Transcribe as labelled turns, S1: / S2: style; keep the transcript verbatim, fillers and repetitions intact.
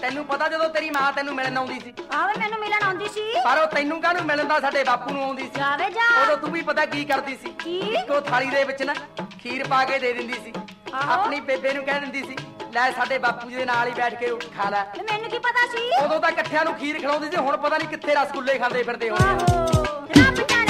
S1: ਤੈਨੂੰ ਪਤਾ ਜਦੋਂ ਤੇਰੀ ਮਾਂ ਤੈਨੂੰ ਮਿਲਣ ਆਉਂਦੀ ਸੀ
S2: ਆਵੇ ਮੈਨੂੰ ਮਿਲਣ ਆਉਂਦੀ ਸੀ
S1: ਪਰ ਉਹ ਤੈਨੂੰ ਕਾਹਨੂੰ ਮਿਲਣ ਦਾ ਸਾਡੇ ਬਾਪੂ ਨੂੰ ਆਉਂਦੀ ਸੀ
S2: ਜਾਵੇ ਜਾ
S1: ਉਦੋਂ ਤੂੰ ਵੀ ਪਤਾ ਕੀ ਕਰਦੀ ਸੀ
S2: ਕੀ
S1: ਇੱਕੋ ਥਾਲੀ ਦੇ ਵਿੱਚ ਨਾ ਖੀਰ ਪਾ ਕੇ ਦੇ ਦਿੰਦੀ ਸੀ ਆਪਣੀ ਬੇਬੇ ਨੂੰ ਕਹਿ ਦਿੰਦੀ ਸੀ ਲੈ ਸਾਡੇ ਬਾਪੂ ਜੀ ਦੇ ਨਾਲ ਹੀ ਬੈਠ ਕੇ ਰੋਟੀ ਖਾ ਲੈ
S2: ਮੈਨੂੰ ਕੀ ਪਤਾ ਸੀ
S1: ਉਦੋਂ ਤਾਂ ਇਕੱਠਿਆਂ ਨੂੰ ਖੀਰ ਖਿਲਾਉਂਦੀ ਸੀ ਹੁਣ ਪਤਾ ਨਹੀਂ ਕਿੱਥੇ ਰਸਗੁੱਲੇ ਖਾਂਦੇ ਫਿਰਦੇ ਹੋ
S2: ਆਹੋ ਰੱਬ ਜਾਣੇ